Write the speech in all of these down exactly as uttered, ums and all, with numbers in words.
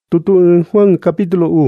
Tutu Juan capítulo u.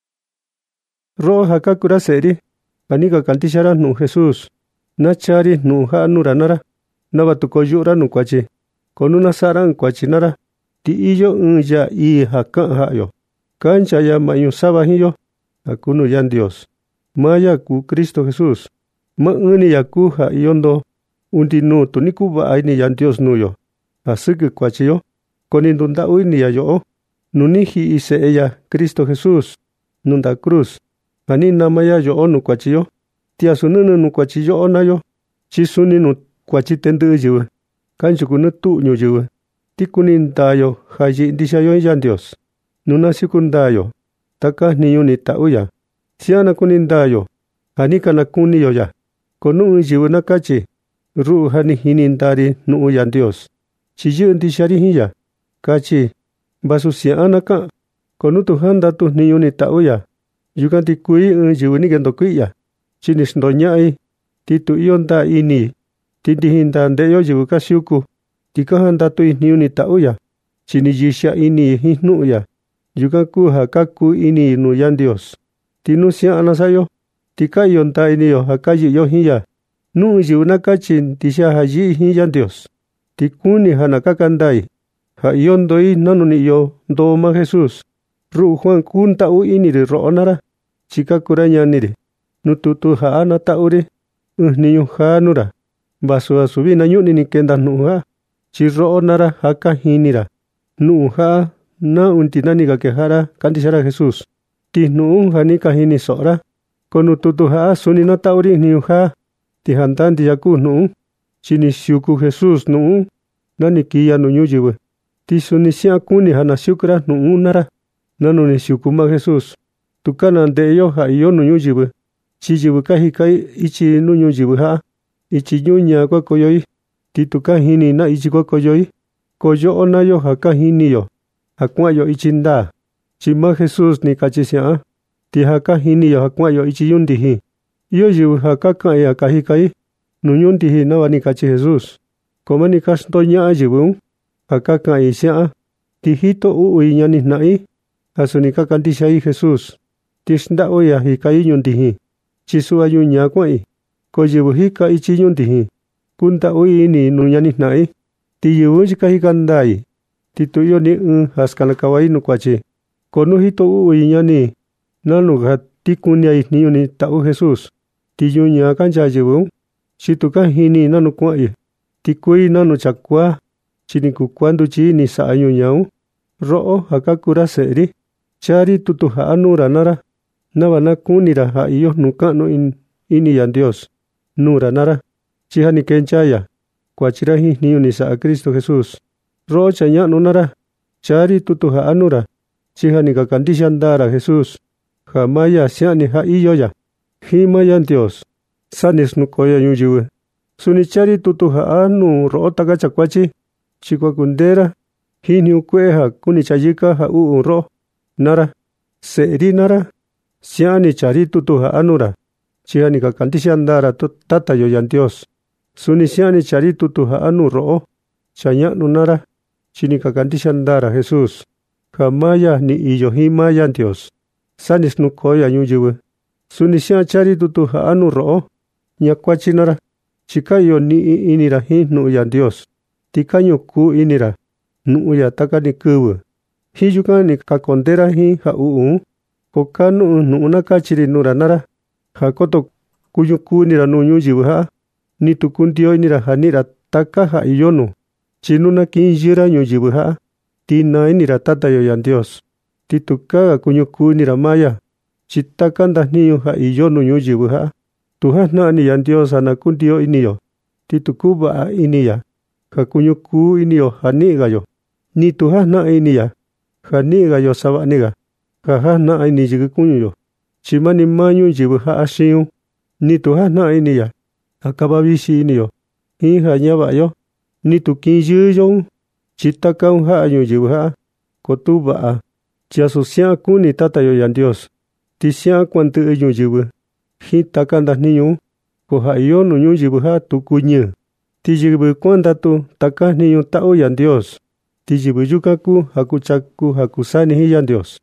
Ro hakakura seri, anika kantishara nu Jesus, nachari nu ha nuranara, nabatukoyura nu kwachi, konuna saran kwachinara, ti iyo unya i haka hayo, kancha ya mayu sabahiyo, akunu yan Dios, maya ku Cristo Jesus, ma uni yaku ha yondo, undi nu tunikuba aini yan Dios nuyo, asiki kwachiyo, konindunda uini ya yo, nunihi ise ella Cristo Jesús, nunda cruz, ani namaya yo onu kwachiyo, tia sununu nu kwachiyo onayo, chisuni nu kwachitendu jiwe, kanchukunu tu nyu jiwe, tikunindayo haji dishayo yan Dios, nuna sikundayo, taka niyuni tauya, siana kunindayo, hani kana kuniyo ya, konu jiwe nakachi, ru hani hinindari nu yan Dios, chiyu dishari hiya, kachi, basu siana ka, konu Tuhan datu niyuni tauya, yukan tikui un jiwe ni gendokuya, chinis ndonyai, titu ionda ini, tindihinda ndeyo jiwe kasyuku, tikahan datu niyuni tauya, chinijisha ini hihnuya, yukan kuha kaku ini nu yan Dios, tinu siana sayo, tika ionda ini yo hakayi yo hiya, nu jiwe nakachin tisha haji hi yan Dios, tikuni hanakakandai, ha yondoi nanuni yo ndoma Jesus, ru Juan kun tau iniri roonara, chika kuranya niri, nututu haana tauri, uh niyu hanura, basu asubina nyuni ni kenda nuha, chi roonara haka hinira, nuha na untinani kakehara kandishara Jesus, ti nuu hanika hini sora, konututu haa sunina tauri niyuha, ti hantanti yaku nuu, chini syuku Jesus nuu, nani kiya nunyu jiwe, ti sunisia kuni hana syukra nuu nara, nanuni syukuma Jesus, tukana ndeyo ha iyo nunyu jiwe, chi jiwe kahikai ichi nunyu jiwe haa, ichi nyunya kwa koyoi, ti tuka hini na ichi kwa koyoi, koyo onayo haka hini yo, hakwayo ichi nda, chima Jesus ni kachisia, ti haka hini yo hakwayo ichi yundihi, iyo jiwe haka kaya kahikai, nunyundihi na wani kachi Jesus, koma ni kastonya jiwe, haka kaya sia, ti hito ui nyani nai, hasunika kandishai Jesus, tisnda oya hikai yundihi, chisua yunya kwai, ko jiwe hika ichi yundihi, kunta ui ini nunyani nai, ti jiwe jika hikandai, ti tuyo ni un haskana kawai nukwachi, kono hito ui nyani, nanu hati kunyai niyuni tau Jesus, ti yunya kanja jiwe, situka hini nanu kwai, ti kui nanu chakwa, chiniku kwandu chi ni sa ayunyau, roo hakakura seri, chari tutu haanura nara, nawana kunira ha iyo nukano in, ini yan Dios, nura nara, chihani kenchaya, kwa chirahi niyuni sa a Cristo Jesus, roo chanyanu nara, chari tutu haanura, chihani kakandishandara Jesus, hamaya siani ha iyo ya, hima yan Dios, sanis nukoya yujiwe, suni chari tutu haanu roo taga chakwachi, chikwa kundera, hini ukweha kuni chayika ha uu ro, nara, seri nara, siani chari tutu haanura, chihani kakandishandara tata yo yan Dios, suni siani chari tutu haanu ro, chanyanu nara, chini kakandishandara Jesus, hamaya ni iyo hima yan Dios, sanis nukoya yujiwe, suni siani chari tutu haanu ro, nyakwachi nara, chikayo ni inira hi nu yan Dios, tikanyo ku inira, nu ya taka ni kuwe, hiyuka ni kakondera hi ha uu, koka nu nu nakachiri nura nara, hakoto kuyo ku nira nu nyujiwe ha, ni tukundio inira hanira taka ha iyonu, chinuna kinjira nyujiwe ha, tina inira tata yo yan Dios, titukaga kunyo ku nira maya, chitakanda niyo ha iyonu nyujiwe ha, Tuhan na ni yan Dios anakundio iniyo, titukuba a iniya, kakunyuku iniyo hanigayo, ni Tuhan na iniya, hanigayo sabaniga, kaha na ini jikukunyo, chimani manyu jibu ha asiyu, ni Tuhan na iniya, akababishi iniyo, hi hanyabayo, ni tukinjiyo, chitakang ha ayu jibu ha, kotuba a, chiasusia kuni tatayo yan Dios, tisia kwantu ayu jibu, hi takanda niyo, ko ha iyo nunyu jibu ha tukunye, ti jibu kwanda tu taka niyo tau yan Dios, ti yɨvɨ yukan kuu ja kuchaku ja kusani jin Yandios.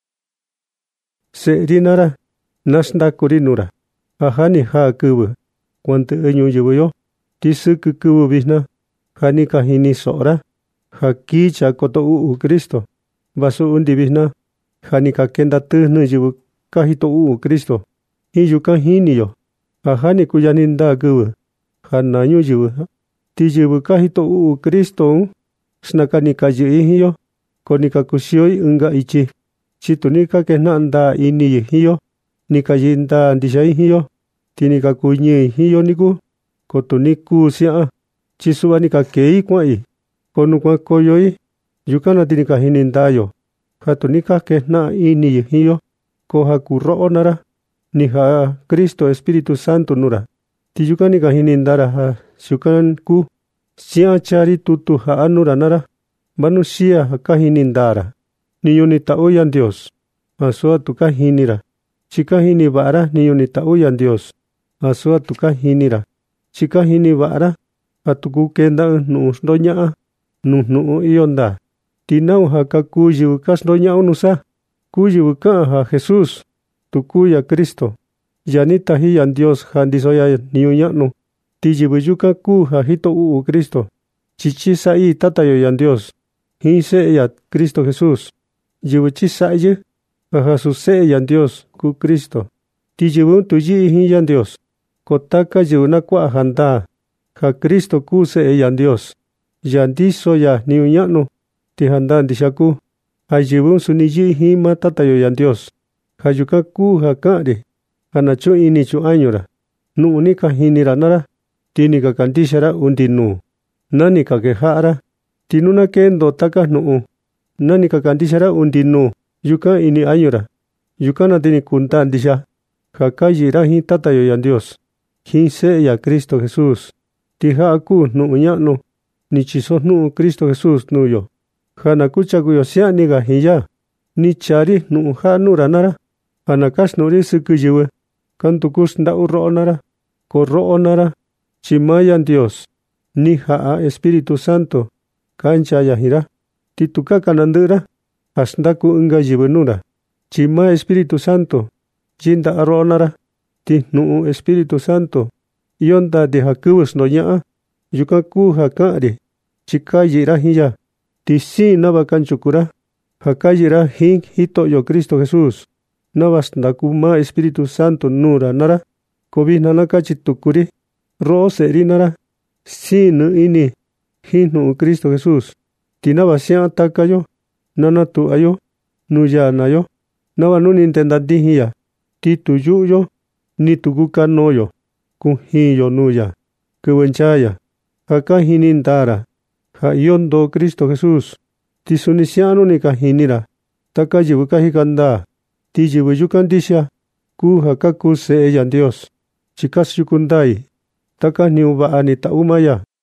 Se'e ri naa-ra naxndaku ri nuu-ra ja ja ni jaa kɨvɨ kuandɨ'ɨ ñuyɨvɨ-yo, ti sɨkɨ kɨvɨ vijna ja ni ka jini so'o-ra ja kii Cha koto u'u Cristo, vasu undi vijna ja ni ka kenda tɨjnɨ yɨvɨ ka jito u'u Cristo. Jin yukan jini-yo ja ja ni kuyajni ndaa kɨvɨ ja naa ñuyɨvɨ, ti yɨvɨ ka jito u'u Cristo xnaka ni ka yɨ'ɨ jin-yo, ko ni ka kuxiyo inka ityi, chi tu ni ka kejna'a ndaa ini-i jin-yo, ni ka yɨ'ɨ ndaa ndixi jin-yo, ti ni ka kuñɨɨ jin-yo niku, ko tu ni kuu sia'a, chi su'va ni ka kei kua'an-i. Ko nu kuankoyo-i, yukan na ti ni ka jini ndaa-yo ja tu ni ka kejna'a ini-i jin-yo, ko ja kuu ro'o naa-ra ni ja'a Cristo Espíritu Santo nuu-ra, ti yukan ni ka jini ndaa-ra ja yukan kuu. Sia'a chaa ri tutu ja'a nuu-ra naa-ra, vanu xia ja ka jini ndaa-ra niñu ni ta'u Yandios, asu ja tu ka jini-ra, chi ka jini va'a-ra niñu ni ta'u Yandios, asu ja tu ka jini-ra, chi ka jini va'a-ra ja tu kuu kenda ɨɨn jnu'un xndoña'a nuu jnu'un iyo ndaa. Ti nau ja ka kuu yɨvɨ ka xndoña'u nusa, kuu yɨvɨ ka'an ja Jesús tu kuu ya Cristo, ya ni taji Yandios ja ndiso ya jniñu ña'nu. Ti yɨvɨ yukan kuu ja jito u'u Cristo, chi chisa'i Tatayo Yandios jin Se'e ya Cristo Jesús. Yɨvɨ chisa'yɨ ja jasu Se'e Yandios kuu Cristo, ti yɨvɨ un tu yi'i jin Yandios. Ko taka yɨvɨ nakua'a ja ndaa ja Cristo kuu Se'e Yandios, ya ndiso ya jniñu ña'nu, ti ja ndaa ndixia kuu ja yɨvɨ un suni yi'i jin maa Tatayo Yandios. Ja yukan kuu ja ka'an-ri ja na chu'un ini chu'un añu-ra nu'u ni ka jini-ra naa-ra, ti ni ka kandixia-ra undi nuu na ni ka keja'a-ra. Ti nu na kendo taka jnu'un na ni ka kandixia-ra undi nuu yukan ini añu-ra, yukan na ti ni kuu ndaa ndixia ja ka yi'i-ra jin Tatayo Yandios jin Se'e ya Cristo Jesús. Ti ja'a kuu jnu'un ña'nu ni chiso jnu'un Cristo Jesús nuu-yo ja na kuchaku-yo sia'ni-ka jin ya. Ni chaa ri jnu'un ja'a nuu-ra naa-ra ja na kaxtnu'u-ri sɨkɨ yɨvɨ ka nduku xnda'u ro'o naa-ra. Ko ro'o naa-ra chi maa Yandios ni ja'a Espíritu Santo kancha ya jin-ra, ti tu ka kanandɨ'ɨ-ra ja xndaku inka yɨvɨ nuu-ra, chi maa Espíritu Santo yinda'a ro'o naa-ra. Ti jnu'un Espíritu Santo iyo ndaa ti ja kɨvɨ xndoña'a, yukan kuu ja ka'an-ri, chi ka yi'i-ra jin ya. Ti siin nava kanchuku-ra ja ka yi'i-ra jin Jito'yo Cristo Jesús nava xndaku maa Espíritu Santo nuu-ra naa-ra. Ko vijna na kachi tuku-ri ro'o se'e ri naa-ra, siin nɨ ini jin jnu'un Cristo Jesús, ti nava sia'a taka-yo na natu'va-yo nuu ya naa-yo, nava nu ni ndenda ndijin ya, ti tu yu'u-yo ni tu kukanoo-yo kujiin-yo nuu ya kɨvɨ nchaa ya. Ja ka jini ndaa-ra ja iyo ndoo Cristo Jesús, ti suni sia'a nu ni ka jini-ra taka yɨvɨ ka jika ndaa, ti yɨvɨ yukan ndixia kuu ja ka kuu Se'e Yandios, chi ka siuku ndaa-i taka jniñu va'a ni ta'u maa ya.